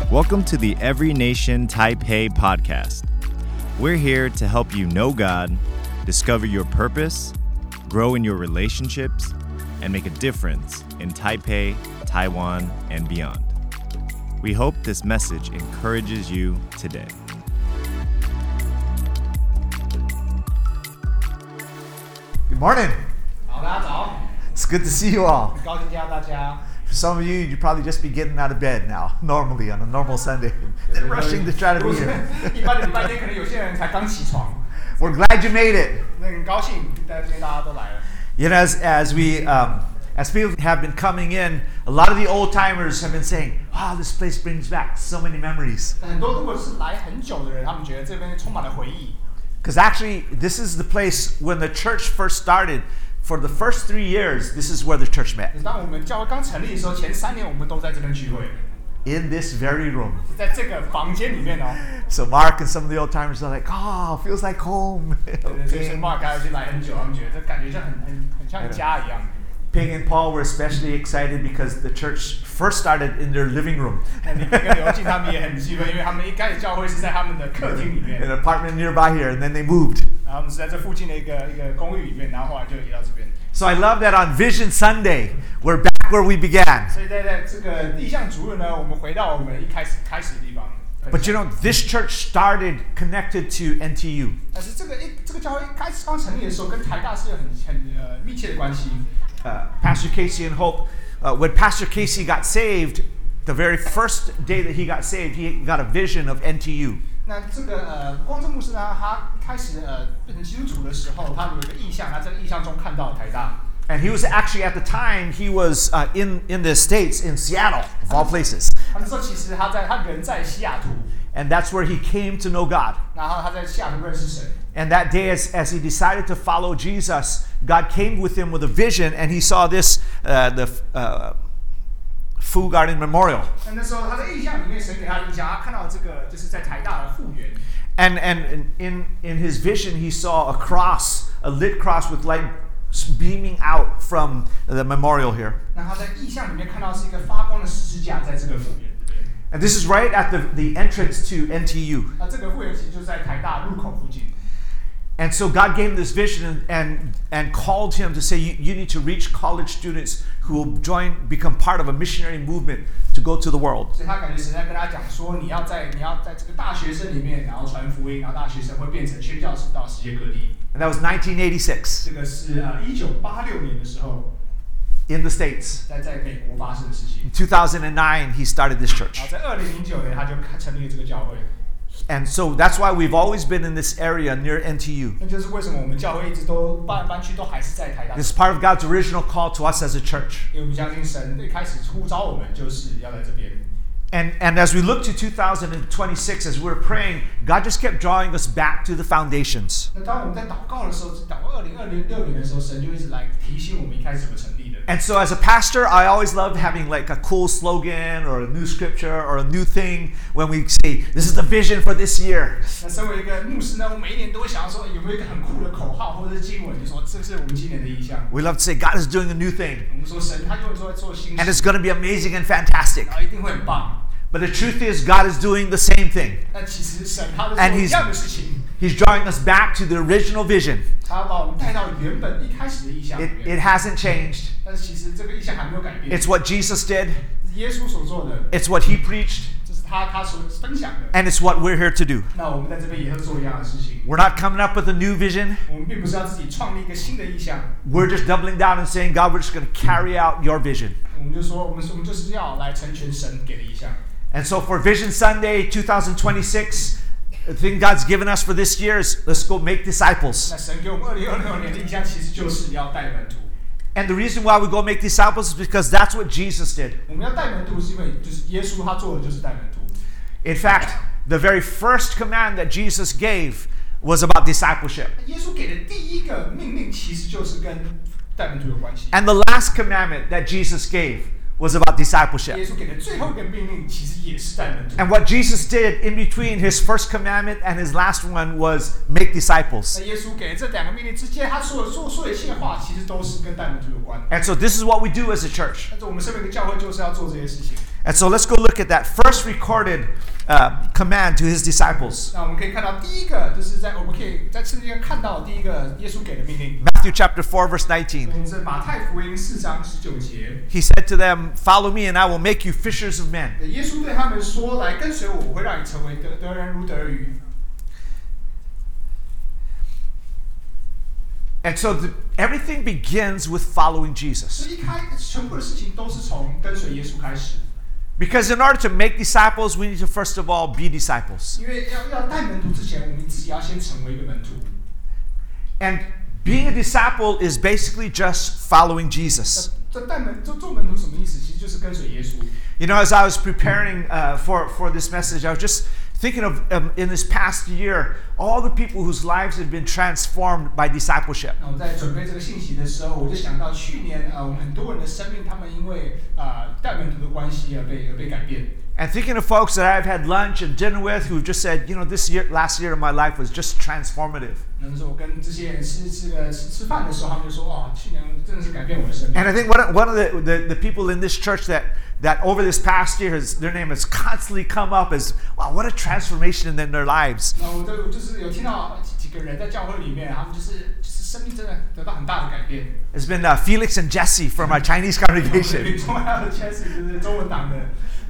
Welcome to the Every Nation Taipei podcast. We're here to help you know God, discover your purpose, grow in your relationships, and make a difference in Taipei, Taiwan, and beyond. We hope this message encourages you today. Good morning. 好，大家早， It's good to see you all. 很高兴见到大家。 For some of you, you probably just be getting out of bed now, normally on a normal Sunday. They're rushing to try to be here. 一般的礼拜天，可能有些人才刚起床， We're glad you made it. 那很高兴，在这边大家都来了。 You know, as people have been coming in, a lot of the old timers have been saying, "Wow, this place brings back so many memories." 很多如果是来很久的人，他们觉得这边充满了回忆。 Because actually, this is the place when the church first started. For the first 3 years, this is where the church met. 当我们教会刚成立的时候，前3年我们都在这边聚会， In this very room. 在这个房间里面哦。 So Mark and some of the old timers are like, "Oh, feels like home." 所以Mark 还有去来很久，他们觉得这感觉就很像家一样。 Ping and Paul were especially excited because the church first started in their living room. 那你跟刘静他们也很兴奋，因为他们一开始教会是在他们的客厅里面， An apartment nearby here, and then they moved. 然后他们是在这附近的一个公寓里面，然后后来就移到这边。 So I love that on Vision Sunday, we're back where we began. 所以在这个意向主日呢，我们回到我们一开始的地方。 But you know, this church started connected to NTU. 但是这个教会开始刚成立的时候，跟台大是有很密切的关系。 Pastor Casey and Hope, when Pastor Casey got saved, the very first day that he got saved, he got a vision of NTU. 那这个光正牧师呢，他开始变成基督徒的时候，他有一个意象，他在意象中看到台大。 And he was actually at the time he was in the States in Seattle of all places. 他那时候其实他人在西雅图， And that's where he came to know God. 然后他在西雅图认识神。 And that day, as he decided to follow Jesus, God came with him with a vision, and he saw this, the Fu Garden Memorial. 那时候他在意象里面，神给他印象，他看到这个就是在台大的复原。 And in his vision, he saw a cross, a lit cross with light beaming out from the memorial here. 那他在意象里面看到是一个发光的十字架，在这个复原这边。 And this is right at the entrance to NTU. 那这个复原其实就在台大入口附近。 And so God gave him this vision and called him to say, you need to reach college students who will become part of a missionary movement to go to the world. 所以他感觉神在跟他讲说，你要在这个大学生里面，然后传福音，然后大学生会变成宣教士到世界各地。 And that was 1986 这个是1986年的时候， in the States. 在美国发生的事情。 In 2009, he started this 然 church. 后在2009年，他就成立了这个教会。 And so that's why we've always been in this area near NTU. 那就是为什么我们教会一直都搬来搬去，都还是在台大。 This is part of God's original call to us as a church. 因为我们相信神一开始呼召我们就是要在这边。 And as we look to 2026, as we were praying, God just kept drawing us back to the foundations. 那当我们在祷告的时候，祷告2026年的时候，神就一直来提醒我们一开始怎么成立的。 And so as a pastor, I always loved having like a cool slogan or a new scripture or a new thing when we say, this is the vision for this year. 那身为一个牧师呢，我每一年都会想要说，有没有一个很酷的口号或者是经文，就说这是我们今年的意向。 We love to say God is doing a new thing. 我们说神他就会说做新 And 事， it's going to be amazing and fantastic. 然后一定会很棒。 But the truth is, God is doing the same thing. 但其实神他 And 在做一样的事情， He's drawing us back to the original vision. 他把我们带到原本一开始的意向里 It 面。 hasn't changed. 但是其实这个意向还没有改变， It's what Jesus did. 是耶稣所做的， It's what He preached. 这是他所分享的。 And it's what we're here to do. 那我们在这边也会做一样的事情。 We're not coming up with a new vision. 我们并不是要自己创立一个新的意向， We're just doubling down and saying, God, we're just going to carry out your vision. 我们就说我们就是要来成全神给的意向。 And so for Vision Sunday 2026, the thing God's given us for this year is let's go make disciples. 那神给我们2026年的意向，其实就是要带门徒。 And the reason why we go make disciples is because that's what Jesus did. 我们要带门徒，是因为就是耶稣他做的就是带门徒。 In fact, the very first command that Jesus gave was about discipleship. 耶稣给的第一个命令，其实就是跟带门徒有关系。 And the last commandment that Jesus gave was about discipleship. 耶稣给的最后一个命令，其实也是带门徒。 And what Jesus did in between his first commandment and his last one was make disciples. 那耶稣给这两个命令之间，他所有一切话，其实都是跟带门徒有关。 And so this is what we do as a church. 但是我们身为一个教会，就是要做这些事情。 And so let's go look at that first recorded command to his disciples. 那我们可以看到第一个，就是我们可以在圣经上看到第一个耶稣给的命令。 Matthew chapter 4, verse 19. 我们是马太福音4章19节。 He said to them, "Follow me, and I will make you fishers of men." 耶稣对他们说：“来跟随我，我会让你成为得人如得鱼。” And so everything begins with following 所 Jesus. 以全部的事情都是从跟随耶稣开始。 Because in order to make disciples, we need to first of all be disciples. 因为要带门徒之前，我们自己要先成为一个门徒。 And being a disciple is basically just following Jesus. 做门徒什么意思？其实就是跟随耶稣。 You know, as I was preparing for this message, I was just thinking of in this past year, all the people whose lives had been transformed by discipleship. 那我在准备这个信息的时候，我就想到去年我们很多人的生命，他们因为带门徒的关系而被改变。 And thinking of folks that I've had lunch and dinner with who've just said, you know, last year of my life was just transformative. 那时候我跟这些人吃饭的时候，他们就说：“哇，去年真的是改变我的生命。” And I think one of the people in this church that over this past year, their name has constantly come up as, wow, what a transformation in their lives. 那我就是有听到几个人在教会里面，他们就是生命真的得到很大的改变。 It's been Felix and Jesse from our Chinese congregation. 最重要的 Jesse 就是中文党的。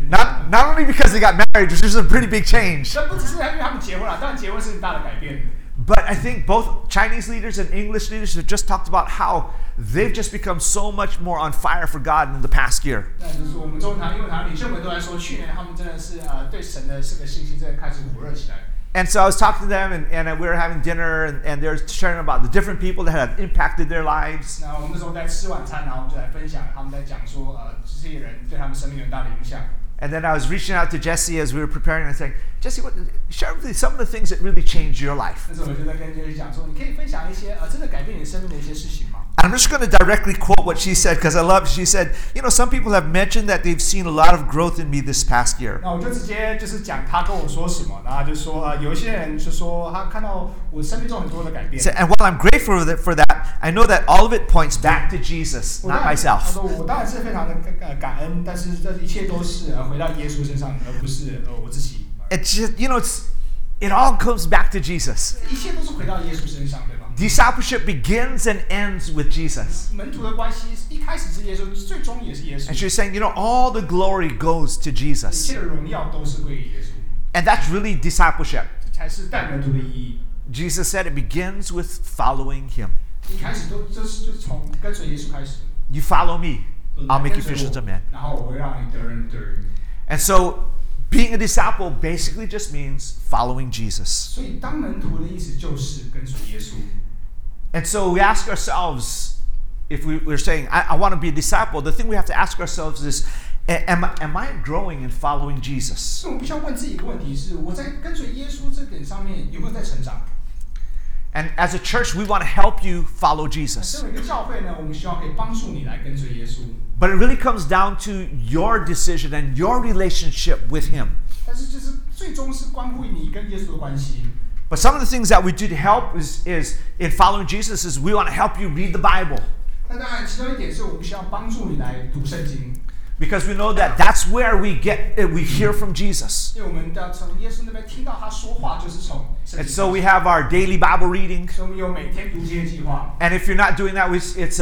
Not only because they got married, which is a pretty big change. 这不只是因为他们结婚了，当然结婚是很大的改变。 But I think both Chinese leaders and English leaders have just talked about how they've just become so much more on fire for God in the past year. 那就是我们中文堂、英文堂领袖们都来说，去年他们真的是对神的这个信心真的开始火热起来。 And so I was talking to them, and we were having dinner, and they're sharing about the different people that have impacted their lives. 那我们那时候在吃晚餐，然后我们就来分享，他们在讲说，这些人对他们生命有很大的影响。 And then I was reaching out to Jesse as we were preparing and saying, Jesse, share with me some of the things that really changed your life. 那时候我就在跟 Jesse 讲说，你可以分享一些真的改变你生命的一些事情吗？ I'm just going to directly quote what she said because she said, you know, some people have mentioned that they've seen a lot of growth in me this past year. 那我就直接就是讲他跟我说什么，然后他就说有一些人就说他看到我生命中很多的改变。 And while I'm grateful for that, I know that all of it points back to Jesus, not 他 myself. 说我当然是非常的感恩，但是这一切都是回到耶稣身上，而不是我自己。 It's just, you know, it all comes back to Jesus. 一切都是回到耶稣身上，对吧？ Discipleship begins and ends with Jesus. 门徒的关系一开始是耶稣，最终也是耶 And 稣。 she's saying, you know, all the glory goes to 一 Jesus. 切的荣耀都是归于耶稣， And that's really discipleship. 这才是带门徒的意义。 Jesus said it begins with following him. 一开始就是从跟随耶稣开始。 You follow me, I'll make you fishers of men. 然后我会让你得人得人。 And so being a disciple basically just means following Jesus. 所以当门徒的意思就是跟随耶稣。 And so we ask ourselves, if we're saying, I want to be a disciple, the thing we have to ask ourselves is, am I growing in following Jesus? 所以我们必须要问自己一个问题：是我在跟随耶稣这点上面有没有在成长？ And as a church, we want to help you follow 身 Jesus. 为一个教会呢，我们希望可以帮助你来跟随耶稣。 But it really comes down to your decision and your relationship with him. 但是就是最终是关乎你跟耶稣的关系。 But some of the things that we do to help is in following Jesus is we want to help you read the Bible. 那当然，其中一点是我们需要帮助你来读圣经， Because we know that that's where we hear from Jesus. 因为我们要从耶稣那边听到他说话，就是从圣 And 经。 so we have our daily Bible reading. 所以我们有每天读经的计划。 And if you're not doing that, it's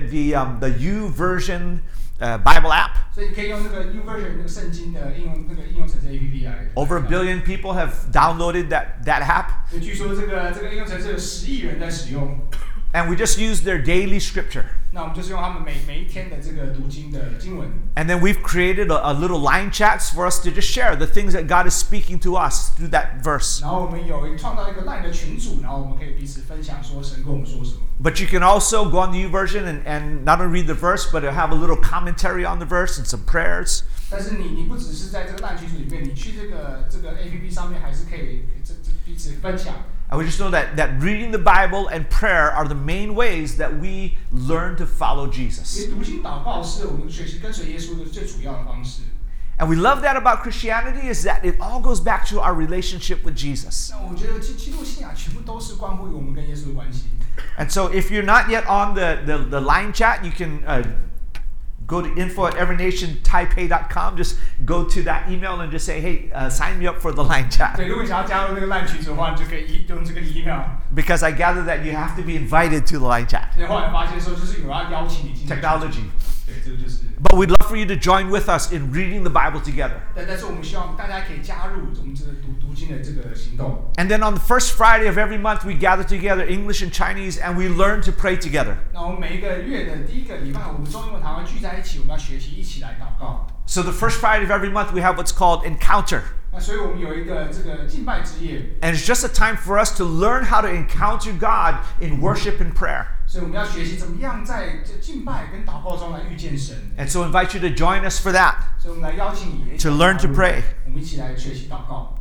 the YouVersion Bible app. 所以你可以用那个 YouVersion 那个圣经的应用程式 APP 来。 Over 1 billion people have downloaded that app. 所以据说这个应用程式有10亿人在使用。 And we just use their daily scripture. 那我们就是用他们每一天的这个读经的经文。 And then we've created a little line chats for us to just share the things that God is speaking to us through that verse. 然后我们创造一个 LINE 的群组，然后我们可以彼此分享说神跟我们说什么。 But you can also go on the YouVersion and not only read the verse, but have a little commentary on the verse and some prayers. 但是你不只是在这个 LINE 群组里面，你去这个 APP 上面还是可以彼此分享。 And we just know that reading the Bible and prayer are the main ways that we learn to follow 因 Jesus. 为读经祷告是我们学习跟随耶稣的最主要的方式。 And we love that about Christianity is that it all goes back to our relationship with Jesus. 那我觉得基督信仰全部都是关乎于我们跟耶稣的关系。 And so if you're not yet on the line chat, you can go to info@everynationtaipei.com. Just go to that email and just say, hey, sign me up for the line chat. 对，如果你想要加入那个烂群组的话，你就可以用这个 email。 Because I gather that you have to be invited to the line chat. 所以后来发现说，就是有人要邀请你进去。 Technology. 对，这个就是。 But we'd love for you to join with us in reading the Bible together. 但是我们希望大家可以加入我们这个读经的这个行动。 And then on the first Friday of every month, we gather together, English and Chinese, and we learn to pray together. 那我们每一个月的第一个礼拜，我们中英文堂会聚在一起，我们要学习，一起来祷告。 So the first Friday of every month, we have what's called Encounter. 那所以我们有一个这个敬拜之夜。 And it's just a time for us to learn how to encounter God in worship and prayer. 所以我们要学习怎么样在这敬拜跟祷告中来遇见神。 And so I invite you to join us for that, 所以我们来邀请你 to learn to pray. 我们一起来学习祷告。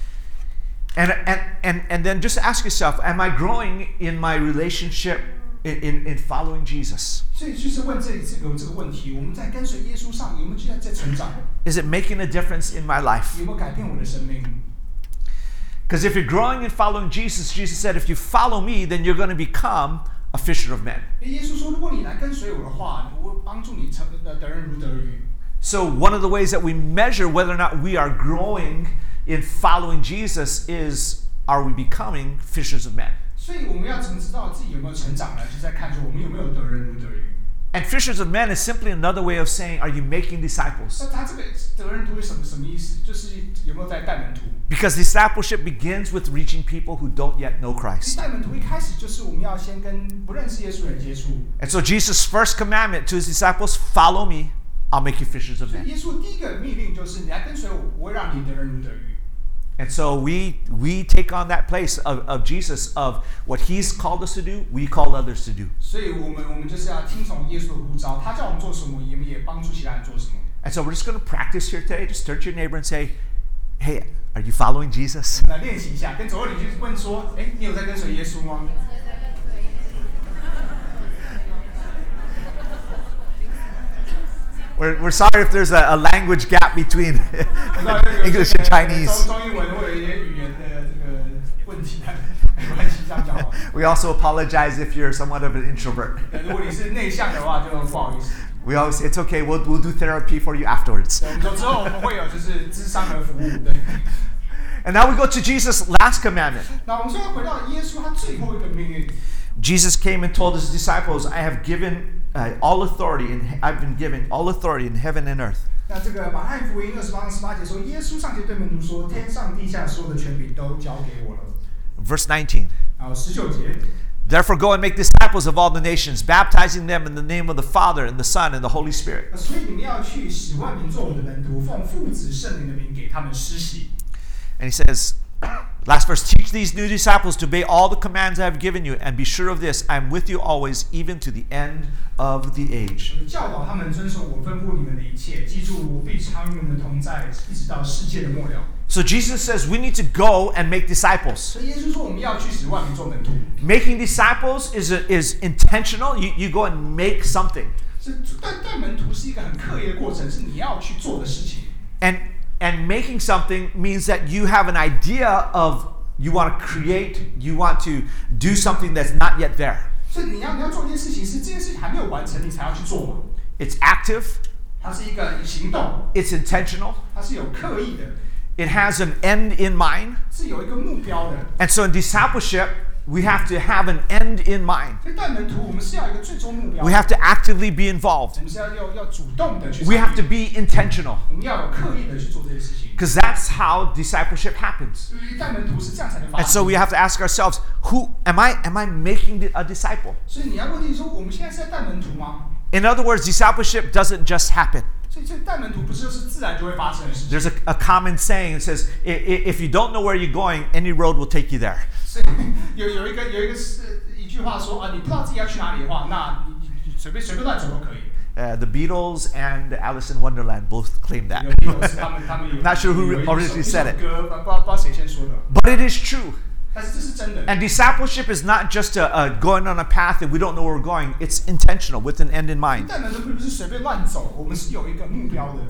And then just ask yourself, am I growing in my relationship in following Jesus? 所以就是问这个问题：我们在跟随耶稣上有没有在成长？ Is it making a difference in my life? 有没有改变我的生命？ Because if you're growing in following Jesus, Jesus said, if you follow me, then you're going to become a fisher of men. 耶稣说：“如果你来跟随我的话，我会帮助你得人如得鱼。” So one of the ways that we measure whether or not we are growing in following Jesus is, are we becoming fishers of men? 所以我们要怎么知道自己有没有成长呢？就在看说我们有没有得人如得鱼。 And fishers of men is simply another way of saying, are you making disciples? 那他这个得人如得什么意思？就是有没有在带门徒？ Because discipleship begins with reaching people who don't yet know Christ. 带门徒一开始就是我们要先跟不认识耶稣的人接触。 And so Jesus' first commandment to his disciples, follow me, I'll make you fishers of 所以 men. 耶稣第一个命令就是你来跟随我，我会让你得人如得鱼。 And so we take on that place of Jesus, of what he's called us to do, we call others to do. 所以我们就是要听从耶稣的呼召，他叫我们做什么，我们也帮助其他人做什么。 And so we're just going to practice here today. Just turn to your neighbor and say, hey, are you following Jesus? 我们来练习一下，跟左右邻居问说：“哎，你有在跟随耶稣吗？” We're sorry if there's a language gap between English and Chinese. 中英文会有一些语言的这个问题，没关系，这样就好。 We also apologize if you're somewhat of an introvert. 如果你是内向的话，就不好意思。 We always say, it's okay, we'll do therapy for you afterwards. 我们说之后我们会有就是咨商的服务，对。 And now we go to Jesus' last commandment. 那我们现在回到耶稣他最后一个命令。 Jesus came and told his disciples, I have given all authority, and I've been given all authority in heaven and earth. 那这个马太福音28节说，耶稣上前对门徒说：“天上地下所有的权柄都交给我了。” Verse 19. 然后19节。 Therefore go and make disciples of all the nations, baptizing them in the name of the Father and the Son and the Holy Spirit. 所以你们要去使万民做我的门徒，奉父子圣灵的名给他们施洗。 And he says, last verse, teach these new disciples to obey all the commands I have given you, and be sure of this, I am with you always, even to the end of the age. 教导他们遵守我吩咐你们的一切，记住我必常与你们同在，一直到世界的末了。 So Jesus says we need to go and make disciples. 所以耶稣说我们要去使万民做门徒。 Making disciples is intentional. You go and make something. 是带门徒是一个很刻意的过程，是你要去做的事情。 And making something means that you have an idea of you want to create, you want to do something that's not yet there. 所以你要做一件事情，是这件事情还没有完成，你才要去做嘛。 It's active. 它是一个行动， It's intentional. 它是有刻意的， It has an end in mind. 是有一个目标的。 And so in discipleship, we have to have an end in mind. 所以带门徒，我们是要有一个最终目标。 We have to actively be involved. 我们是要主动的去。 We have to be intentional. 我们要有刻意的去做这些事情。 Because that's how discipleship happens. 因为带门徒是这样才能发 And 生。 so we have to ask ourselves, who am I making a disciple? 所以你要问自己说，我们现在是在带门徒吗？ In other words, discipleship doesn't just happen. 所以这带门徒不是就是自然就会发生的事情。 There's a common saying that says, if you don't know where you're going, any road will take you there. 所以有一句话说啊，你不知道自己要去哪里的话，那你随便乱走都可以。 The Beatles and Alice in Wonderland both claim that. 他们有 Not sure who originally said it. 歌不知道谁先说的， But it is true. 但是这是真的。 And discipleship is not just going on a path that we don't know where we're going. It's intentional with an end in mind. 带门徒并不是随便乱走，我们是有一个目标的。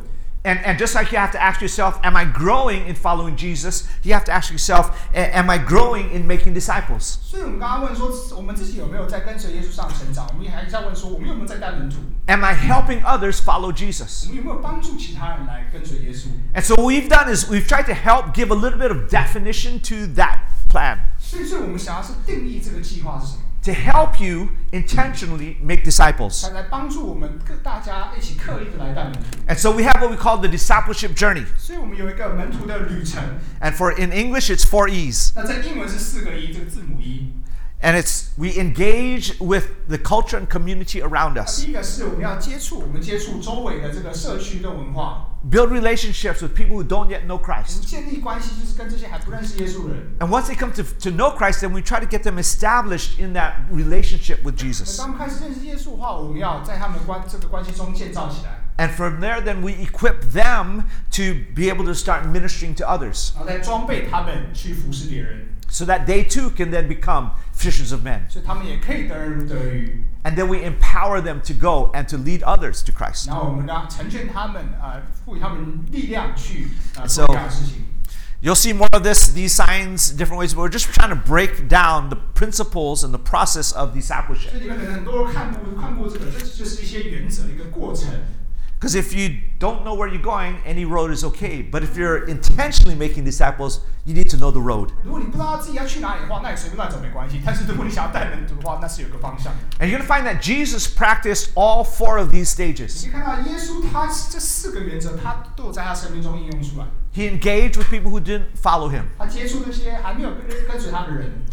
And just like you have to ask yourself, am I growing in following Jesus? You have to ask yourself, am I growing in making disciples? 所以我们刚刚问说，我们自己有没有在跟随耶稣上成长？我们还是要问说，我们有没有在带门徒？ Am I helping others follow Jesus? 我们有没有帮助其他人来跟随耶稣？ And so what we've done is we've tried to help give a little bit of definition to that plan, 所以我们想要是定义这个计划是什么， to help you intentionally make disciples. 来帮助我们大家一起刻意的来带门徒。 And so we have what we call the discipleship journey. 所以我们有一个门徒的旅程。 And for in English, it's 4 E's. 那在英文是4个 E， 这个字母 E。 And it's we engage with the culture and community around 第 us. 一个是我们要接触周围的这个社区跟文化， Build relationships with people who don't yet know 我们 Christ. 建立关系，就是跟这些还不认识耶稣的人。 And once they come to know Christ, then we try to get them established in that relationship with 那 Jesus. 当开始认识耶稣的话，我们要在他们这个关系中建造起来， And from there, then we equip them to be able to start ministering to others 然后再装备他们去服侍别人， so that they too can then become fishers of men. 所以他们也可以得人如得鱼。 And then we empower them to go and to lead others to Christ. 然后我们让成全他们，赋予他们力量去做 So- 这样的事情。 You'll see more of this, these signs, different ways, but we're just trying to break down the principles and the process of 所 discipleship. 以你们可能很多看过这个，这就是一些原则，一个过程。 Because if you don't know where you're going, any road is okay. But if you're intentionally making disciples, you need to know the road. 如果你不知道自己要去哪里的话，那你随便乱走没关系。但是如果你想要带门徒的话，那是有个方向的。 And you're going to find that Jesus practiced all 4 of these 你 stages. 可以看到耶稣他这4个原则，他都有在他生命中应用出来。 He engaged with people who didn't follow him. 他接触那些还没有跟随他的人，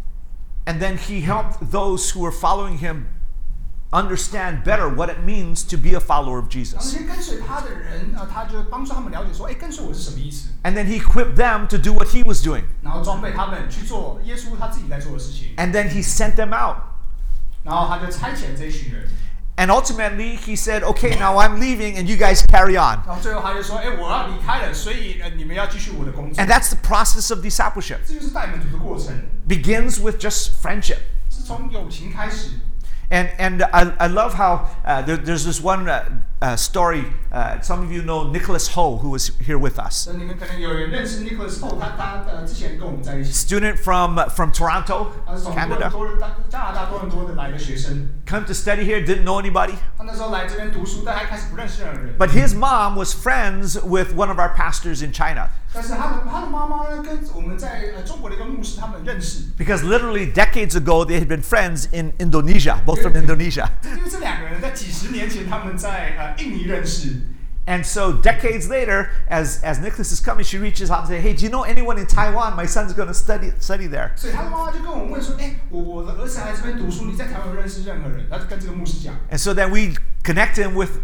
And then he helped those who were following him understand better what it means to be a follower of 然后那 Jesus. 些跟随他的人，他就帮助他们了解说，跟随我是什么意思， And then he equipped them to do what he was doing. 然后装备他们去做耶稣他自己在做的事情， And then he sent them out. 然后他就差遣这一群人， And ultimately, he said, okay, now I'm leaving and you guys carry on. 然后最后他就说，我要离开了，所以你们要继续我的工作 And。that's the process of discipleship. 这就是带门徒的过程， Begins with just friendship. 是从友情开始。 And I love how there's this one story. Some of you know Nicholas Ho, who was here with us. 你们可能有人认识 Nicholas Ho， 他之前跟我们在一起， Student from Toronto, 他是从 Canada. 加拿大多伦多的来的学生。 Come to study here, didn't know anybody. 他那时候来这边读书，但他一开始不认识任何人。 But his mom was friends with one of our pastors in China. 但是他的妈妈呢，跟我们在中国的一个牧师他们认识， Because literally decades ago, they had been friends in Indonesia, both from Indonesia. 因为这2个人在几十年前他们在印尼认识。 And so decades later, as Nicholas is coming, she reaches out and says, hey, do you know anyone in Taiwan? My son's going to study there. 所以他的妈妈就跟我们问说，我的儿子来这边读书，你在台湾有认识任何人？他就跟这个牧师讲。 And so then we connect him with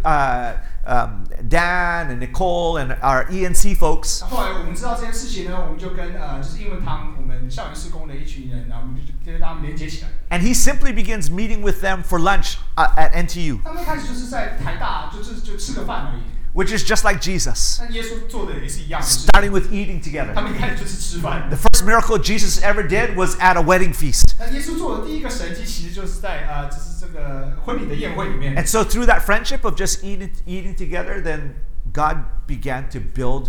Dan and Nicole and our ENC folks. 后来我们知道这件事情呢，我们就跟就是英文堂我们校园事工的一群人，然后我们就跟他们连接起来。 And he simply begins meeting with them for lunch at NTU, 他们一开始就是在台大，就吃个饭而已。 which is just like Jesus, 但耶稣做的也是一样的事， starting with eating 他 together. 们一开始就是吃饭。 The first miracle Jesus ever did was at a wedding feast. 那耶稣做的第一个神迹，其实就是在就是这个婚礼的宴会里面。 And so through that friendship of just eating together, then God began to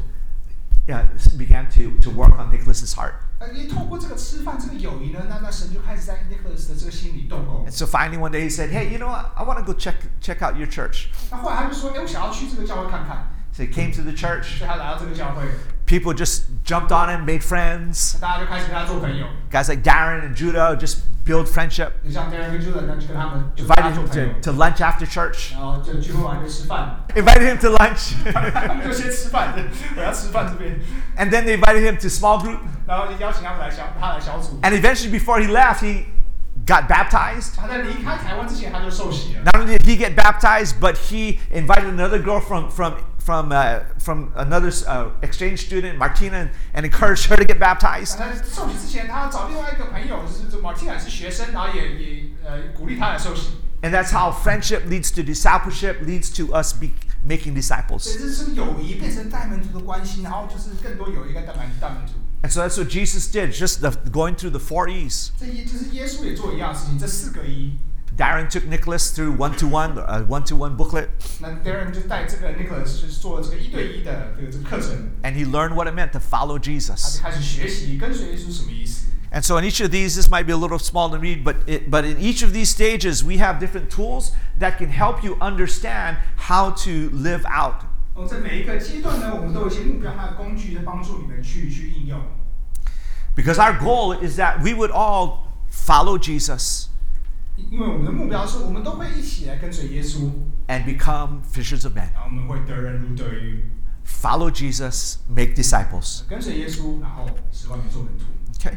work on Nicholas's heart. 也透过这个吃饭这个友谊呢，那神就开始在 Nicholas 的这个心里动工。 And so finally one day he said, hey, you know what? I want to go check out your church. 那后来他就说，我想要去这个教会看看， So he came to the church. 所以他来到这个教会， People just jumped on him, made friends. 大家就开始跟他做朋友。 Guys like Darren and Judah just build friendship. 就像 Darren 跟 Judah 就跟他们就跟他 Invited 做 him 朋友， to lunch after church. 然后就聚会完就吃饭， Invited him to lunch. 他们就先吃饭，我要吃饭这边， And then they invited him to small group. 然后就邀请他们来小组。 And eventually before he left, he got baptized. 他在离开台湾之前，他就受洗了。 Not only did he get baptized, but he invited another girl from another exchange student, Martina, and encouraged her to get baptized. 他在受洗之前，他要找另外一个朋友，就是Martina是学生，然后也鼓励他来受洗。 And that's how friendship leads to discipleship, leads to us making 所 disciples. 以这是友谊变成带门徒的关系，然后就是更多友谊跟带门徒。 And so that's what Jesus did, just going through the 4 E's. 这就是耶稣也做一样的事情，这4个一。 Darren took Nicholas through one-to-one booklet, 那 Darren 就带这个 Nicholas 就是做这个1对1的这个课程， and he learned what it meant to follow 他 Jesus. 就开始学习跟随耶稣什么意思。 And so in each of these, this might be a little small to read, but in each of these stages, we have different tools that can help you understand how to live out. 在每一个阶段呢，我们都有一些目标还有工具，来帮助你们去应用。 Because our goal is that we would all follow Jesus 因为我们的目标是我们都会一起来跟随耶稣， and become fishers of men. 然后我们会得人如得鱼， Follow Jesus, make disciples. 跟随耶稣，然后使万民做门徒。 Okay.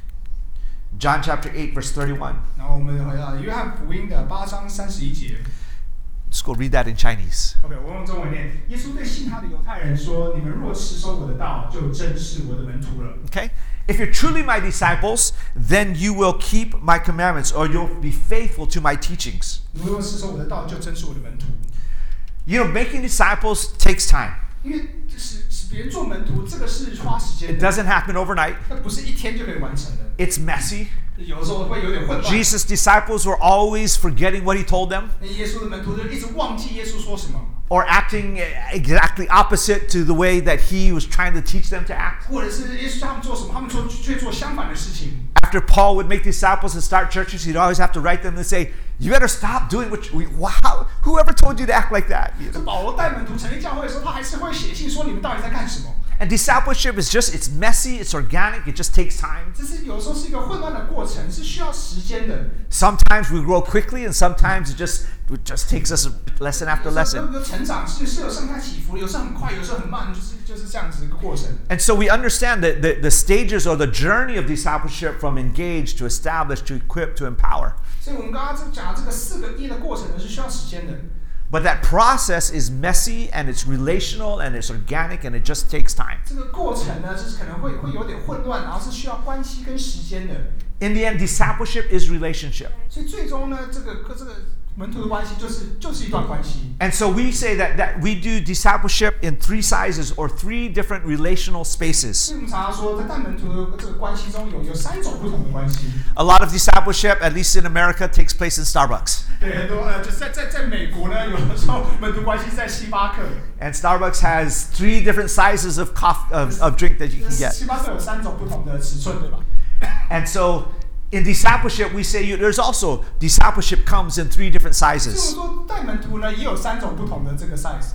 John chapter 8, verse 31. 然后我们回到约翰福音的8章31节。 Let's go read that in Chinese. OK， 我用中文念。耶稣对信他的犹太人说：“你们若持守我的道，就真是我的门徒了。” Okay? If you're truly my disciples, then you will keep my commandments, or you'll be faithful to my teachings. 你们若持守我的道，就真是我的门徒。 You know, making disciples takes time. 因为使别人做门徒，这个是花时间 It 的， doesn't happen overnight. 那不是一天就可以完成的。 It's messy. 有的时候会有点混乱。 Jesus' disciples were always forgetting what he told them 那耶稣的门徒就一直忘记耶稣说什么， or acting exactly opposite to the way that he was trying to teach them to act. 或者是耶稣叫他们做什么，他们却做相反的事情。 After Paul would make disciples and start churches, he'd always have to write them and say, you better stop doing wow, whoever told you to act like that? 这保罗带门徒成立教会的时候，他还是会写信说你们到底在干什么。 And discipleship is it's messy, it's organic, it just takes time. 这是有时候是一个混乱的过程，是需要时间的。 Sometimes we grow quickly and sometimes it just takes us lesson after 有 lesson. 时候成长是有上下起伏，有时候很快，有时候很慢，就是这样子一个过程。 And so we understand that the stages or the journey of discipleship from engage to establish to equip to empower. 所以我们刚刚讲这个4个1的过程呢，是需要时间的。 But that process is messy and it's relational and it's organic and it just takes time. 这个过程呢，就是可能会有点混乱，然后是需要关系跟时间的。 In the end, discipleship is relationship. 所以最终呢，这个门徒的关系就是一段关系。 And so we say that we do discipleship in 3 sizes or 3 different relational 所 spaces. 以我们常常说，在带门徒的这个关系中有3种不同的关系。 A lot of discipleship, at least in America, takes place in Starbucks. 对，很多就是在美国呢，有的时候门徒关系在星巴克。 And Starbucks has 3 different sizes of drink that you can get. 星巴克有3种不同的尺寸，对吧？ And so in discipleship, we say there's also discipleship comes in 3 different 所以 sizes. 我们说带门徒呢，也有3种不同的这个 size。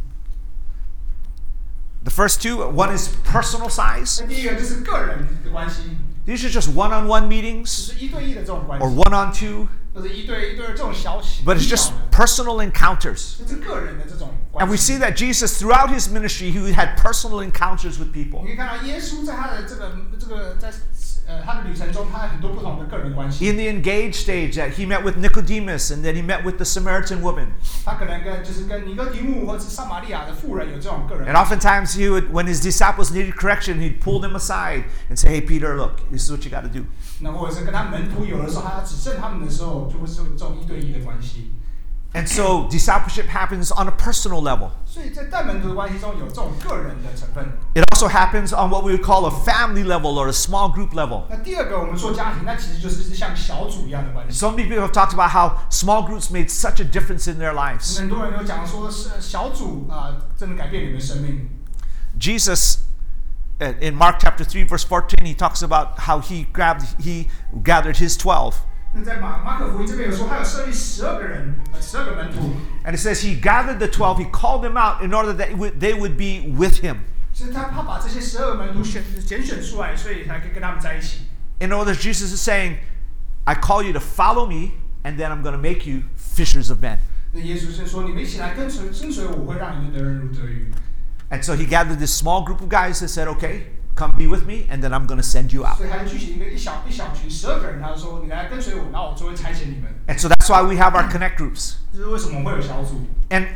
The first 2, one is personal size. 那第一个就是个人的关系， These are just one-on-one 就 meetings 是1对1的这种关 or 系， one-on-2, 或者1对1这种小 but it's just personal encounters. 就是个人的这种 And 关 we 系。 see that Jesus, throughout his ministry, he had personal encounters with 你 people. 可以看到耶稣在他的这个在他的旅程中，他有很多不同的个人关系。 In the engaged stage, that he met with Nicodemus, and then he met with the Samaritan woman. 他可能跟尼哥底母或者是撒玛利亚的妇人有这种个人 And oftentimes, when his disciples needed correction, he'd pull them aside and say, "Hey, Peter, look, this is what you got to do." 那或者是跟他门徒有的时候，他要指正他们的时候，就会是有这种1对1的关系。 And so, discipleship happens on a personal level. 所以在带门徒的关系中有这种个人的成分。 It also happens on what we would call a family level or a small group level. 那第二个，我们说家庭，那其实就是像小组一样的关系。 So many people have talked about how small groups made such a difference in their lives. 很多人都讲说，是小组真的改变你们的生命。 Jesus, in Mark chapter 3, verse 14, he talks about how he gathered his 12. 那在马可福音这边有说，他有设立12个人，12个门徒。 And it says he gathered the 12, he called them out in order that they would be with him. 所以他把这些12个门徒拣选出来，所以才可以跟他们在一起。 In other words, Jesus is saying, I call you to follow me, and then I'm going to make you fishers of men. 那耶稣是说，你们一起来跟随我，会让你们得人如得鱼。 And so he gathered this small group of guys that said, okay, come be with me, and then I'm going to send you out. 所以他就聚集一小群12个人，他就说你来跟随我，然后我就会差遣你们。 And so that's why we have our connect groups. 这是为什么会有小组？ And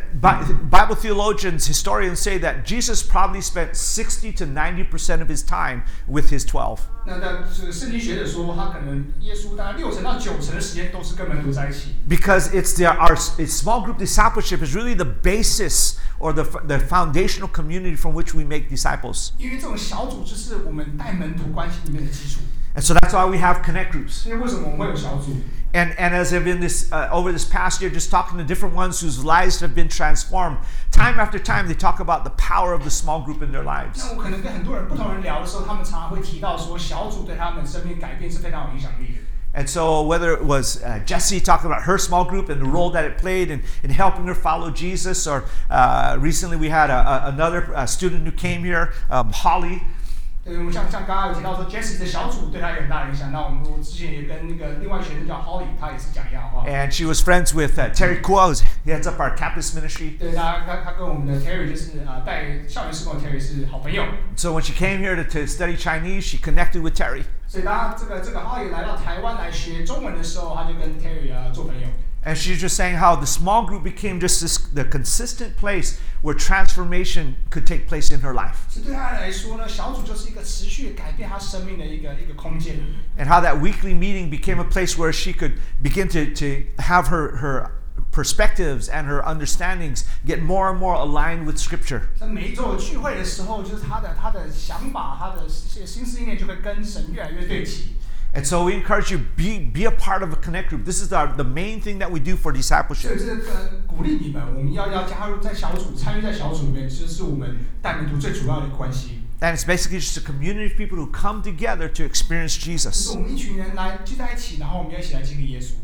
Bible theologians, historians say that Jesus probably spent 60 to 90% of his time with his 12. 那这个圣经学者说，他可能耶稣大概60%到90%的时间都是跟门徒在一起。 Because it's small group discipleship is really the basis or the foundational community from which we make disciples. 因为这种小组就是我们带门徒关系里面的基础。 And so that's why we have connect groups. 因为为什么我们会有小组？ And as I've been over this past year, just talking to different ones whose lives have been transformed, time after time they talk about the power of the small group in their lives. 那我可能跟很多人不同人聊的时候，他们常常会提到说，小组对他们生命改变是非常有影响力的。 And so whether it was Jessie talking about her small group and the role that it played in helping her follow Jesus, or recently we had another student who came here, Holly. 对，我们像刚刚有提到说 ，Jessie 的小组对他有很大的影响。那我之前也跟那个另外一个学生叫 Holly， 他也是讲一样的话。 And she was friends with Terry Kua, who heads up our campus ministry. 对，他跟我们的 Terry 就是带校园事工的 Terry 是好朋友。 So when she came here to study Chinese, she connected with Terry. 所以当这个 Holly 来到台湾来学中文的时候，他就跟 Terry 做朋友。 And she's just saying how the small group became just the consistent place where transformation could take place in her life. 所以对他来说呢，小组就是一个持续改变他生命的一个空间。 And how that weekly meeting became a place where she could begin to have her perspectives and her understandings get more and more aligned with Scripture. 在每一周聚会的时候，就是他的想法，他的心思意念就会跟神越来越对齐。 And so we encourage you, be a part of a connect group. This is the main thing that we do for 所以 discipleship. 这个鼓励你们，我们要加入在小组，参与在小组里面，这是我们带门徒最主要的关系。 And it's basically just a community of people who come together to experience 就是 Jesus. 我们一群人来聚在一起，然后我们要一起来经历耶稣。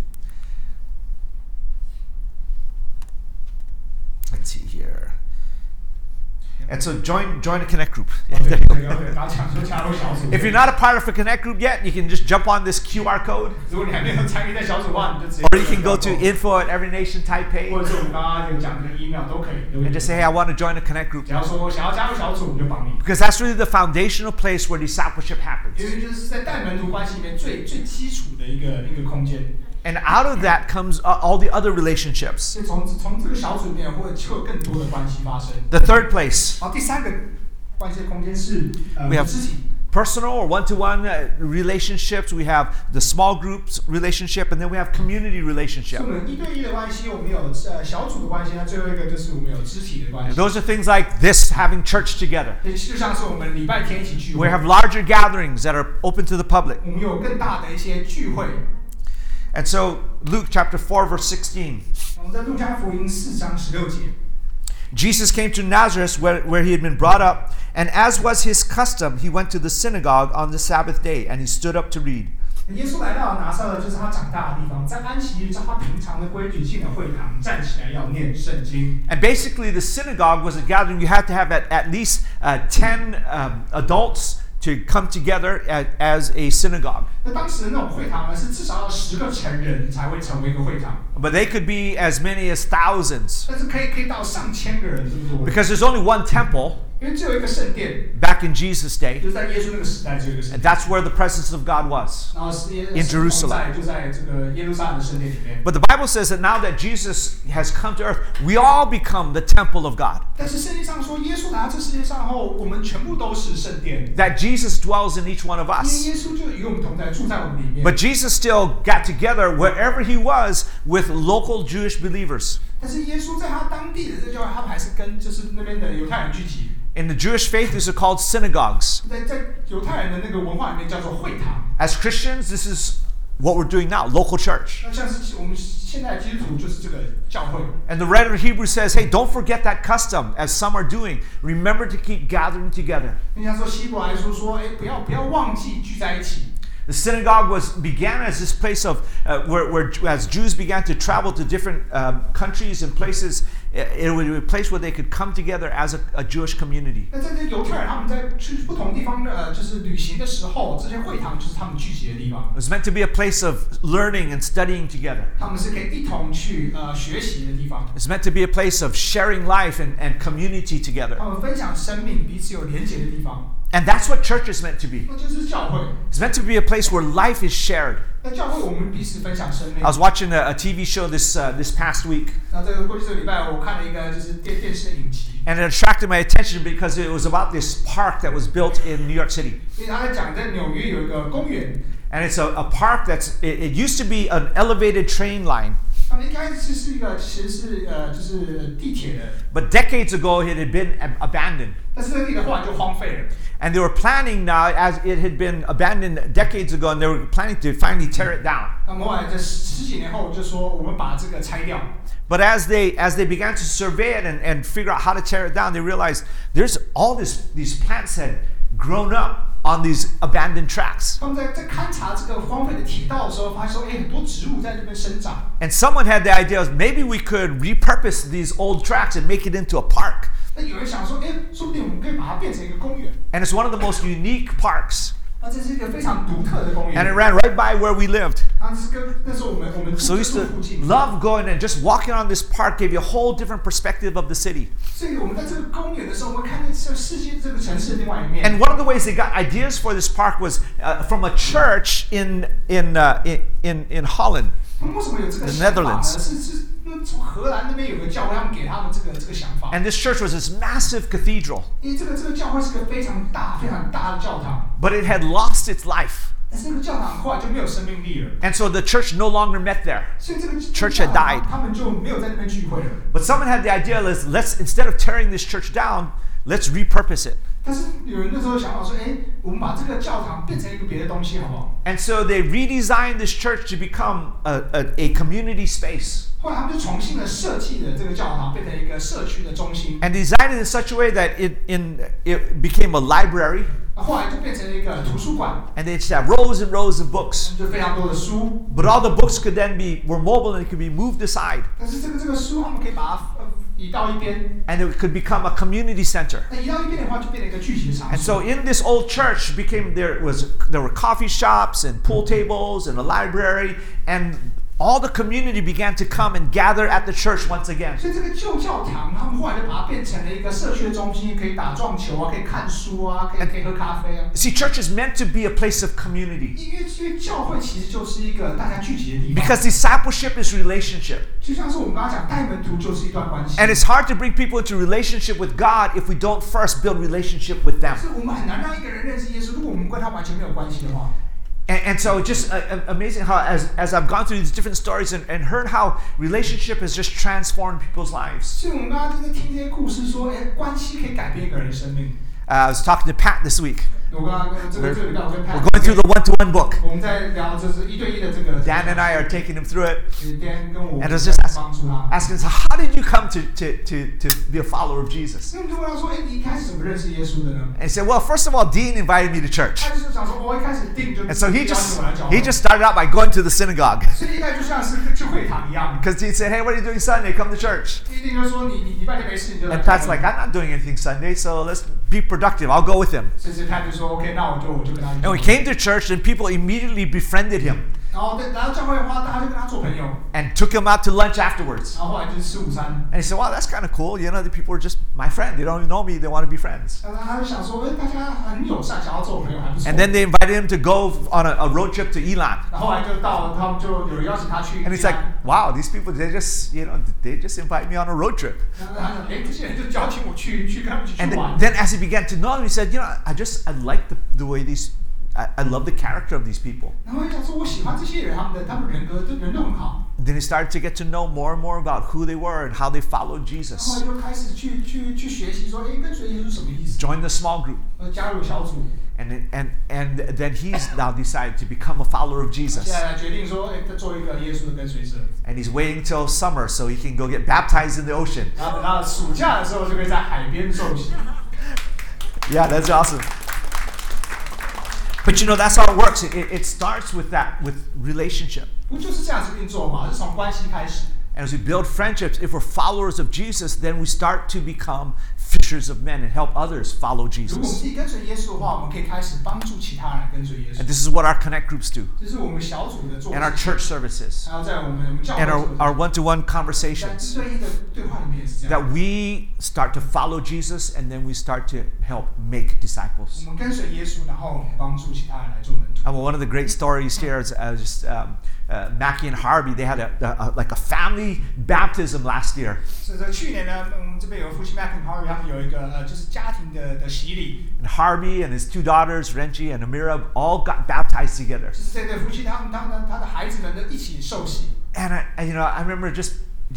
Let's see here. And so join a connect group. OK， 大家讲说加入小组。 If you're not a part of a connect group yet, you can just jump on this QR code, 如果你还没有参与在小组的话，你就直接。 or you can go to info@everynation 或 Taipei 者是我们刚刚有讲的 email 都可以。 and just say, hey, I want to join a connect group. 只要说我想要加入小组，我们就帮你。 Because that's really the foundational place where discipleship 因 happens. 为就是在带门徒关系里面最基础的一个空间。 And out of that comes all the other relationships. 所以从这个小组里面会有更多的关系发生。 The third place, 好，第三个关系的空间是 We have- 肢体。 personal or one-to-one relationships. We have the small groups relationship, and then we have community 是 relationship. 我们1对1的关系，我们有小组的关系，那最后一个就是我们有肢体的关 And 系。 those are things like this, having church together. 就像是我们礼拜天一起聚 We 会， have larger gatherings that are open to the public. 我们有更大的一些聚会。 And so Luke chapter 4 verse 16. 我们在路加福音4章16节， Jesus came to Nazareth where he had been brought up, and as was his custom, he went to the synagogue on the Sabbath day, and he stood up to read. 耶稣来到拿撒勒，就是他长大的地方，在安息日照他平常的规矩进了会堂，站起来要念圣经。 And basically the synagogue was a gathering. You had to have at least 10 adults to come together as a synagogue. 那当时的那种会堂呢，是至少要10个成人才会成为一个会堂， But they could be as many as thousands. 但是可以到上千个人这么多， Because there's only one temple 因为只有一个圣殿， back in Jesus' day, 就在耶稣那个时代只有一个圣 and 殿， that's where the presence of God was. 然后是 In Jerusalem 就在这个耶路撒冷的圣殿里面。 But the Bible says that now that Jesus has come to earth, we all become the temple of God. 但是圣经上说，耶稣来到这世界上后，我们全部都是圣殿， That Jesus dwells in each one of 因为 us. 耶稣就与我们同在，住在我们里面。 But Jesus still got together wherever he was with local Jewish believers. 但是耶稣在他当地的这教会，他们还是跟就是那边的犹太人聚集。 In the Jewish faith, these are called synagogues. 在犹太人的那个文化里面叫做会堂。 As Christians, this is what we're doing now, local church. 那像是我们现在的基督徒就是这个教会。 And the writer of Hebrews says, hey, don't forget that custom, as some are doing. Remember to keep gathering together. 人家说希伯来书说，哎，不要忘记聚在一起。 The synagogue began as this place of where as Jews began to travel to different countries and places, it was a place where they could come together as a Jewish community. 那在这犹太人他们在去不同地方就是旅行的时候，这些会堂就是他们聚集的地方。 It was meant to be a place of learning and studying together. 他们是可以一同去学习的地方。 It's meant to be a place of sharing life and community together. 他们分享生命，彼此有连结的地方。 And that's what church is meant to be. 那就是教会。 It's meant to be a place where life is shared. 那教会我们彼此分享生命。 I was watching a TV show this past week, 那这个过去这个礼拜，我看了一个就是电视的影集， and it attracted my attention because it was about this park that was built in New York City. 因为他在讲在纽约有一个公园， And it's a park it used to be an elevated train line. 他们一开始是一个其实是就是地铁的， But decades ago, it had been abandoned. 但是这个地铁后来就荒废了。 And they were planning now, as it had been abandoned decades ago, and they were planning to finally tear it down. 那么后来在十几年后就说我们把这个拆掉。 But as they began to survey it and figure out how to tear it down, they realized there's all these plants had grown up on these abandoned tracks. 他们在勘察这个荒废的铁道的时候，发现说，很多植物在这边生长。 And someone had the idea of maybe we could repurpose these old tracks and make it into a park. 那有人想说，说不定我们可以把它变成一个公园。 And it's one of the most unique parks. 那这是一个非常独特的公 And it 园。 ran right by where we lived. 啊，这是跟那时候我们 So we used 住 to 附近。 love going and just walking on this park gave you a whole different perspective of the city. 所以我们在这个公园的时候，我们看见这世界这个城市的另外一面。 And one of the ways they got ideas for this park was from a church in Holland. 他们为什么有这个 The 想法呢？ Netherlands. 是从荷兰那边有个教会，他们给他们这个想法。 And this church was this massive cathedral, 因为这个教会是个非常大的教堂， but it had lost its life. 但是这个教堂后来就没有生命力了。 And so the church no longer met there. 所以这个 Church 教 had 堂 died. 他们就没有在那边聚会了。 But someone had the idea, let's instead of tearing this church down, let's repurpose it. 但是有人那时候想法说，我们把这个教堂变成一个别的东西，好不好？ And so they redesigned this church to become a community space. 后来他们就重新的设计了这个教堂，变成一个社区的中心。 And designed it in such a way that it became a library. 后来就变成了一个图书馆， And they just have rows and rows of books. 就非常多的书。 But all the books could then were mobile and it could be moved aside. 但是这个书，他们可以把它移到一边。 And it could become a community center. 那移到一边的话，就变成一个聚集的场 And 所。 so in this old church there were coffee shops and pool tables and a library, and all the community began to come and gather at the church once again. 所以这个旧教堂，他们后来就把它变成了一个社区的中心，可以打撞球啊，可以看书啊，可以喝咖啡啊。 See, church is meant to be a place of community 因为教会其实就是一个大家聚集的地方。 because discipleship is relationship. 就像是我们刚刚讲，带门徒就是一段关系。 And it's hard to bring people into relationship with God if we don't first build relationship with them. 是我们很难让一个人认识耶稣，如果我们跟他完全没有关系的话。 And so just amazing how as I've gone through these different stories and heard how relationship has just transformed people's lives. 所以我们刚刚在听这些故事说，关系可以改变一个人的生命。 I was talking to Pat this week. 我刚刚这个礼拜我跟 We're going through the one-to-one book. 我们在聊就是一对一的这个。 Dan and I are taking him through it. Dan 跟我 And 们 I was just 帮助他。 asking, so how did you come to be a follower of Jesus? 所以我们就问他说，你一开始怎么认识耶稣的呢？ And he said, well, first of all, Dean invited me to church. 他就是想说，我一开始定就 And so he 邀请我来教会。 just started out by going to the synagogue. 所以应该就像是去会堂一样。 Because Dean said, hey, what are you doing Sunday? Come to church. 一定就说你礼拜天没事你就来 And 教 Pat's 会。 like, I'm not doing anything Sunday, so let's be productive. I'll go with him. 所以他就说 OK， 那我就跟他去 And we came to church and people immediately befriended him 然后来到教会的话，大家就跟他做朋友， and took him out to lunch afterwards. 然后后来就是吃午餐。 And he said, wow, that's kind of cool. You know, the people are just my friend. They don't even know me. They want to be friends. 然后他就想说，大家很友善，想要做朋友还不错。 And then they invited him to go on a road trip to Elon. 然后后来就到他们就有人邀請他去。 And he's like, wow, these people, they just invite me on a road trip. 然后他说，这些人就邀請我去跟他們一起 And 去玩。 then as he began to know them, he said, I like the way I love the character of these people. 然后他想说，我喜欢这些人，他们人格人都很好。 Then he started to get to know more and more about who they were and how they followed 后 Jesus. 来就开始去學習說，跟隨耶穌什麼意思？ Joined the small group. 加入小組。 And then he's now decided to become a follower of 現 Jesus. 在決定說，做一個耶穌的跟隨者。 And he's waiting till summer so he can go get baptized in the ocean. 然後等到暑假的時候，就可以在海邊受洗。 Yeah, that's awesome. But that's how it works. It starts with relationship. 不就是這樣子運作嘛？是從關係開始。 And as we build friendships, if we're followers of Jesus, then we start to become fishers of men and help others follow 如果我們 Jesus. 自己跟隨耶穌的話，我們可以開始幫助其他人跟隨耶穌 And。this is what our connect groups do, 這是我們小組的做 and our 事。 church services, 還有在我們教會 and 做 our one-to-one 在 conversations. 一對一的對話裡面也是這樣。 That we start to follow Jesus, and then we start to help make disciples. 我們跟隨耶穌，然後幫助其他人來做門徒。 One of the great stories here is Mackie and Harvey. They had a family baptism last year. 是在去年呢，我們這邊有夫妻 Mac and Harvey，他們有一個就是家庭的洗禮。 And Harvey and his two daughters, Renji and Amira, all got baptized together. 就是這對夫妻，他的孩子們呢一起受洗。 And I remember just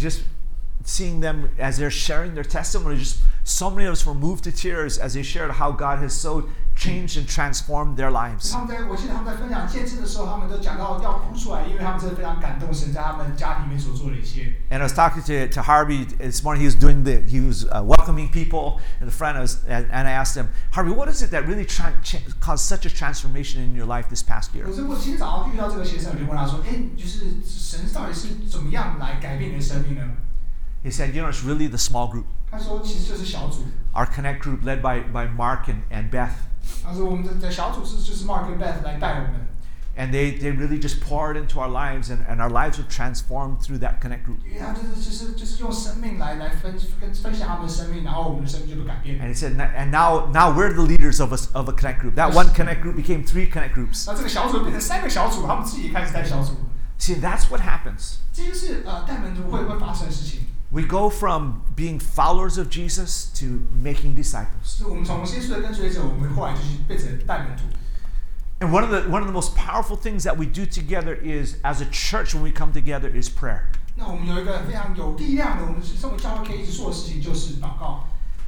seeing them as they're sharing their testimony. Just so many of us were moved to tears as they shared how God has so changed and transformed their lives. 我记得他们在分享见证的时候，他们都讲到要哭出来，因为他们真的非常感动神在他们家里面所做的一切。 And I was talking to Harvey this morning. He was welcoming people in the front. And I asked him, Harvey, what is it that really caused such a transformation in your life this past year? 我今天早上遇到这个先生，我就问他说：“就是神到底是怎么样来改变你的生命呢？” He said, it's really the small group. 他说：“其实就是小组。” Our Connect group led by Mark and Beth. 他说：“我们的小组就是 Mark 跟 Beth 来带我们。” And they really just poured into our lives, and our lives were transformed through that Connect group. 因为他就是用生命来分享他们的生命，然后我们的生命就被改变。 And he said, and now we're the leaders of a Connect group. That one Connect group became 3 Connect groups. 那这个小组变成3个小组，他们自己开始带小组。 See, that's what happens. 这就是带门徒会发生的事情。 We go from being followers of Jesus to making disciples. 我们从耶稣的跟随者，我们后来就是变成带门徒。 And one of the most powerful things that we do together is, as a church, when we come together, is prayer. 那我们有一个非常有力量的，我们身为教会可以一直做的事情就是祷告。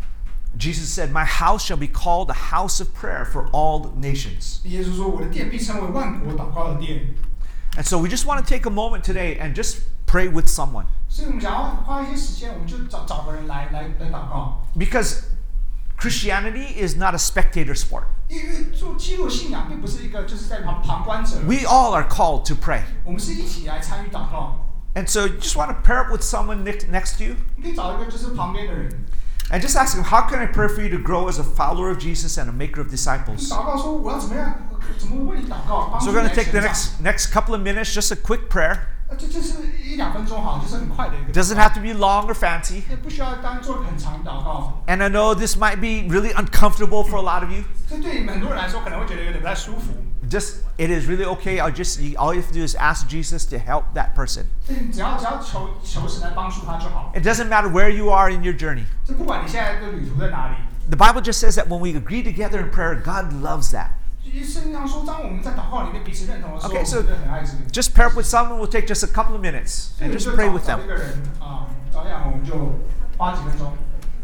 Jesus said, "My house shall be called a house of prayer for all nations." 耶稣说：“我的殿必称为万国祷告的殿。” And so we just want to take a moment today and just pray with someone. 所以我们想要花一些时间，我们就找个人来祷告。 Because Christianity is not a spectator sport. 因为做基督信仰并不是一个就是在旁观者。 We all are called to pray. 我们是一起来参与祷告。 And so you just want to pair up with someone next to you. 你可以找一个就是旁边的人。 And just ask them, how can I pray for you to grow as a follower of Jesus and a maker of disciples? 祷告说我要怎么为你祷告？ So we're going to take the next couple of minutes, just a quick prayer. 这就是1-2分钟好，就是很快的一个。 Doesn't have to be long or fancy. 不需要做很长的祷告。 And I know this might be really uncomfortable for a lot of you. 这对你们很多人来说可能会觉得有点不太舒服。 It is really okay. All you have to do is ask Jesus to help that person. 只要求神来帮助他就好。 It doesn't matter where you are in your journey. 这不管你现在的旅途在哪里。 The Bible just says that when we agree together in prayer, God loves that. 圣经上说，当我们在祷告里面彼此认同的时候， Okay, so 我们很爱这个。 just pair up with someone. We'll take just a couple of minutes and just pray with them. 找一个人照样我们就花几分钟。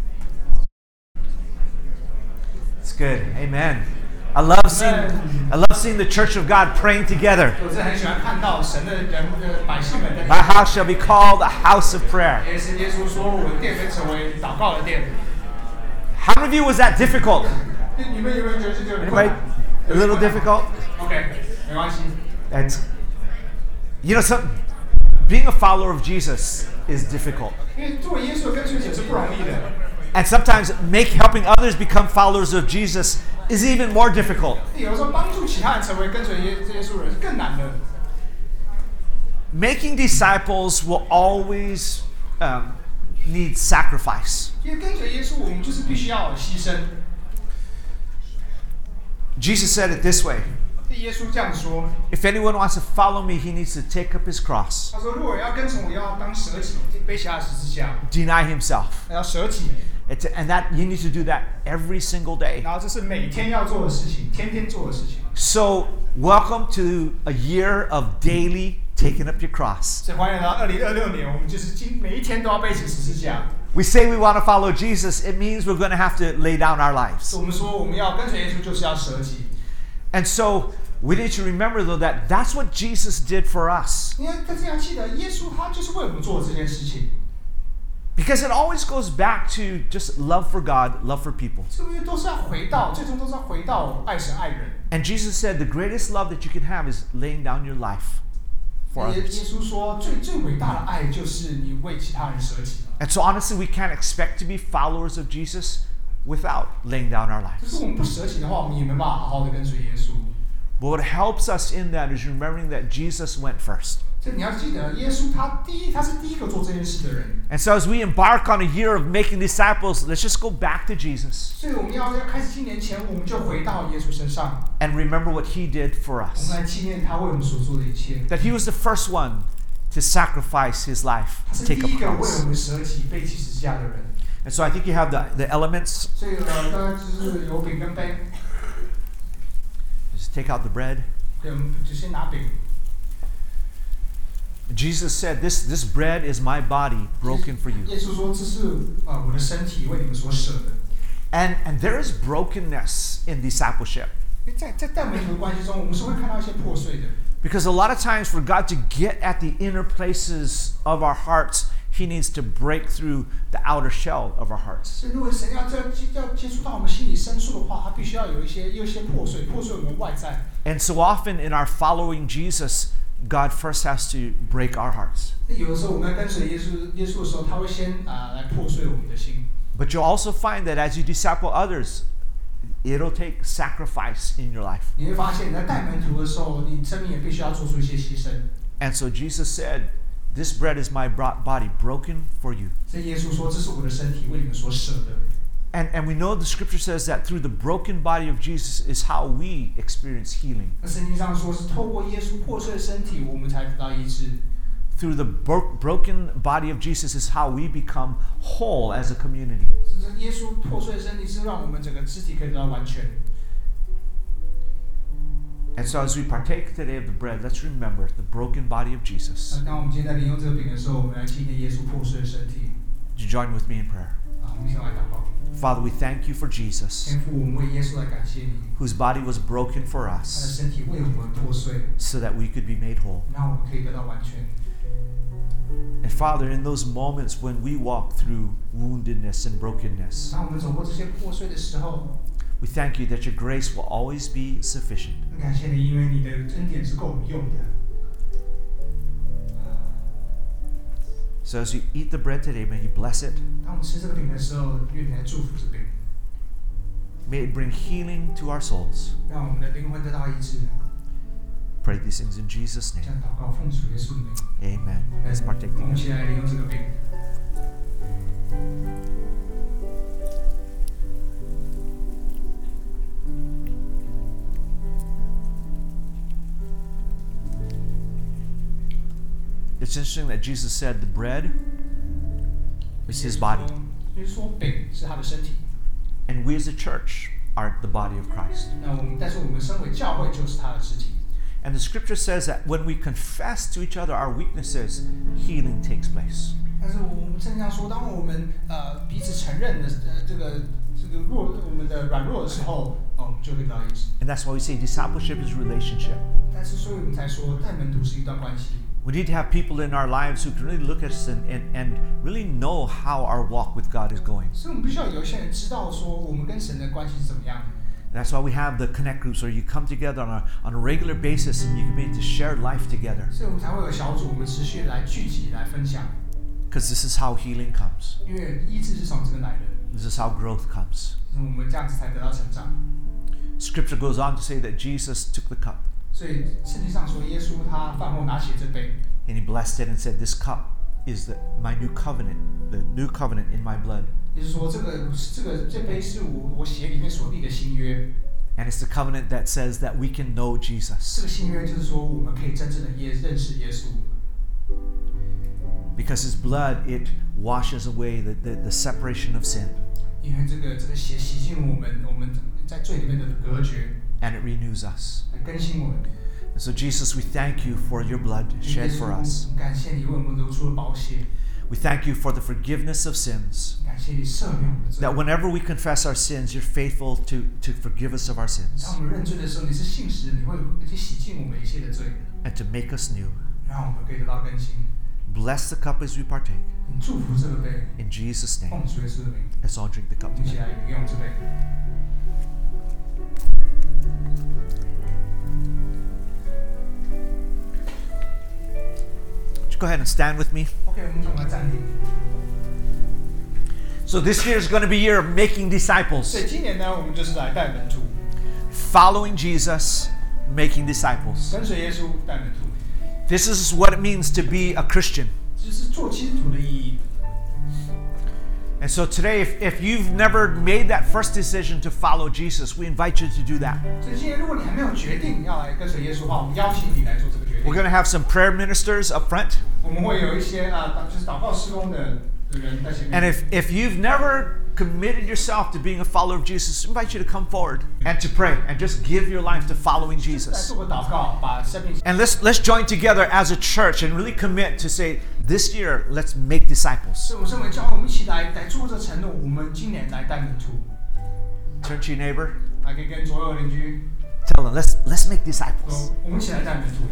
It's good. Amen. I love seeing the church of God praying together. 我真的很喜欢看到神的百姓们。 My house shall be called a house of prayer. 耶稣说，我的殿会成为祷告的殿。 How many of you was that difficult? 你们有没有觉得这个有点 A little difficult? OK， 没关系。 That's, being a follower of Jesus is difficult. 因为作为耶稣的跟随者是不容易的。 And sometimes helping others become followers of Jesus is even more difficult. 有时候帮助其他人成为跟随耶稣的人是更难的。 Making disciples will always need sacrifice. 因为跟随耶稣，我们就是必须要牺牲。 Jesus said it this way. 耶稣这样说 If anyone wants to follow me, he needs to take up his cross, 他说：“如果要跟从我，要当舍己，背起他的十字架， deny himself. 要舍己。 And that you need to do that every single day. 然后这是每天要做的事情，天天做的事情。 So welcome to a year of daily taking up your cross. 所以欢迎来到2026年，我们就是每一天都要背起十字架。 We say we want to follow Jesus. It means we're going to have to lay down our lives. 我们说我们要跟随耶稣，就是要舍己。 And so we need to remember, though, that that's what Jesus did for us. 因为大家记得，耶稣他就是为我们做这件事情。 Because it always goes back to just love for God, love for people. 这个都是要回到，最终都是要回到爱神爱人。 And Jesus said the greatest love that you can have is laying down your life for 耶 others. 稣说，最伟大的爱就是你为其他人舍己。 And so honestly, we can't expect to be followers of Jesus without laying down our 就是 lives. 我们不舍己的话，我们也没办法好好的跟随耶稣。 But what helps us in that is remembering that Jesus went first. 所以你要记得，耶稣他是第一个做这件事的人。 And so as we embark on a year of making disciples, let's just go back to Jesus 所以我们要开始纪年前，我们就回到耶稣身上， and remember what he did for 我 us. 们来纪念他为我们所做的一切。 That he was the first one to sacrifice his life, 他 to 是第 take up 一个为 cross. 我们舍己、背起十字架的人。 And so I think you have the elements. 所以大概就是有饼跟杯， Just take out the bread. 对，我们就先拿饼。 Jesus said, this bread is my body broken for you. 耶稣说：“这是我的身体为你们所舍的。” And there is brokenness in discipleship. 在带门徒的关系中，我们是会看到一些破碎的。 Because a lot of times for God to get at the inner places of our hearts, He needs to break through the outer shell of our hearts. 所以，如果神要接触到我们心里深处的话，他必须要有一些破碎我们外在。 And so often in our following Jesus, God first has to break our hearts. 有的时候我们要跟随耶稣的时候，他会先来破碎我们的心。 But you'll also find that as you disciple others, it'll take sacrifice in your life. 你会发现，你在带门徒的时候，你生命也必须要做出一些牺牲。 And so Jesus said, "This bread is my body broken for you." 所以耶稣说：“这是我的身体，为你们所舍的。” And we know the scripture says that through the broken body of Jesus is how we experience healing. 那圣经上说，是透过耶稣破碎的身体，我们才得到医治。 Through the broken body of Jesus is how we become whole as a community. 耶稣破碎的身体是让我们整个肢体可以得到完全。 And so as we partake today of the bread, let's remember the broken body of Jesus. 那当我们今天在领用这个饼的时候，我们来纪念耶稣破碎的身体。 Would you join with me in prayer? 我们一起来祷告。 Father, we thank you for Jesus, 天父，我们为耶稣来感谢你， whose body was broken for 他的 us 身体为我们破碎， so that we could be made whole. 让我们可以得到完全。 And Father, in those moments when we walk through woundedness and brokenness, 当我们走过这些破碎的时候， we thank you that your grace will always be sufficient. 感谢你，因为你的恩典是够我们用的。 So as you eat the bread today, may you bless it. 当我们吃这个饼的时候，愿你来祝福这饼， May it bring healing to our souls. 让我们的灵魂得到医治。 Pray these things in Jesus' 这 name. 样祷告，奉主耶稣的名。 Amen. Let's partake 我们 together. 一起来领用这个饼。 It's interesting that Jesus said the bread is his body, 耶稣说饼是他的身体。 and we as a church are the body of Christ. 但是我们身为教会就是他的肢体。 And the scripture says that when we confess to each other our weaknesses, healing takes place. 但是我们圣经上说，当我们彼此承认的这个我们的软弱的时候，我们就会得到医治。 And that's why we say discipleship is relationship. 但是所以我们才说，带门徒是一段关系。 We need to have people in our lives who can really look at us and really know how our walk with God is going. 所以我们必须要有一些人知道说，我们跟神的关系是怎么样的。 That's why we have the connect groups where you come together on a regular basis and you can begin to share life together. 所以我们才会有小组，我们持续来聚集来分享。 Because this is how healing comes. 因为医治是从这个来的， This is how growth comes. 我们这样子才得到成长。 Scripture goes on to say that Jesus took the cup 所以圣经上说，耶稣他饭后拿起这杯， and he blessed it and said, "This cup is my new covenant, the new covenant in my blood." 也就是说，这杯是我血里面所立的新约。 And it's the covenant that says that we can know 这 Jesus. 个新约就是说，我们可以真正的认识耶稣。 Because his blood, it washes away the separation of sin 因为这个血洗净我们在罪里面的隔绝， and it renews us. 来更新我们。 And so Jesus, we thank you for your blood shed for us. 感谢你为我们流出了宝血， We thank you for the forgiveness of sins. 感谢你赦免我们的罪。 That whenever we confess our sins, you're faithful to forgive us of our sins 当我们认罪的时候，你是信实的，你会去洗净我们一切的罪， and to make us new. 让我们可以得到更新。 Bless the cup as we partake. 你祝福这个杯， In Jesus' 奉 name, 主耶稣的名， let's all drink the cup 我们一起 together. 来饮用这杯。 Go ahead and stand with me. OK， 我们从来暂停。 So this year is going to be a year of making disciples. 所以今年呢，我们就是来带门徒， Following Jesus, making disciples. 跟随耶稣带门徒， This is what it means to be a Christian. 这是做基督徒的意义。 And so today, if you've never made that first decision to follow Jesus, we invite you to do that. 所以今年如果你还没有决定要来跟随耶稣的话，我们邀请你来做这个决 We're 定。 going to have some prayer ministers up front. 我们会有一些就是祷告事工的人在前 And 面。 if you've never committed yourself to being a follower of Jesus, I invite you to come forward and to pray and just give your life to following 来 Jesus. 做个祷告，把生命。 And let's join together as a church and really commit to say, this year, let's make disciples. 所以我们身为教会，我们一起来做这承诺，我们今年来带门徒， Turn to your neighbor, 还可以跟左右邻居 tell them, let's make disciples. 说，我们一起来带门徒。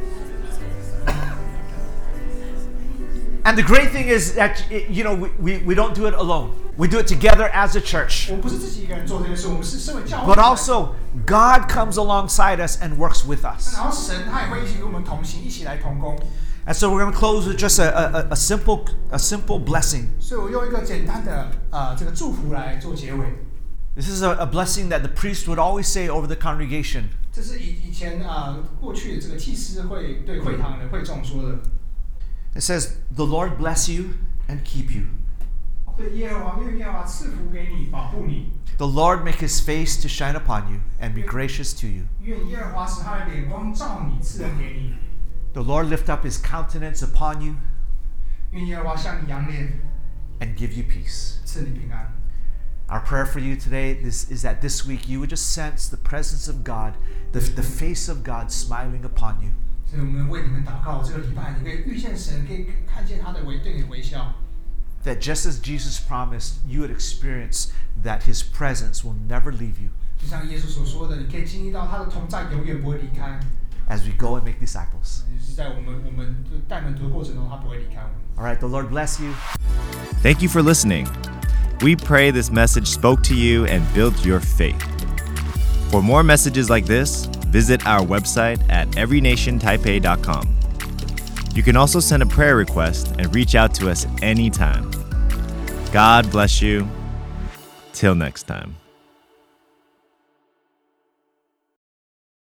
And the great thing is that, we don't do it alone. We do it together as a church. 我们不是自己一个人做这件事，我们是身为教会。 But also, God comes alongside us and works with us. 然后神他也会一起与我们同行，一起来同工。 And so we're going to close with just a simple blessing. 所以我用一个简单的这个祝福来做结尾。 This is a blessing that the priest would always say over the congregation. 这是以前过去的这个祭司会对会堂的会众说的。 It says, "The Lord bless you and keep you. 对耶和华，愿耶和华赐福给你，保护你。 The Lord make his face to shine upon you and be gracious to you. 愿耶和华使他的脸光照你，赐恩给你。 The Lord lift up his countenance upon you 愿耶和华向你扬脸， and give you peace." 赐你平安。 Our prayer for you today is that this week you would just sense the presence of God, the face of God smiling upon you. 所以我们为你们祷告，这个礼拜你可以遇见神，可以看见他的对你的微笑。 That just as Jesus promised, you would experience that his presence will never leave you 就像耶稣所说的，你可以经历到他的同在，永远不会离开。 as we go and make disciples. 也是在我们带门徒的过程中，他不会离开我们。 All right, the Lord bless you. Thank you for listening. We pray this message spoke to you and built your faith. For more messages like this, visit our website at everynationtaipei.com. You can also send a prayer request and reach out to us anytime. God bless you. Till next time.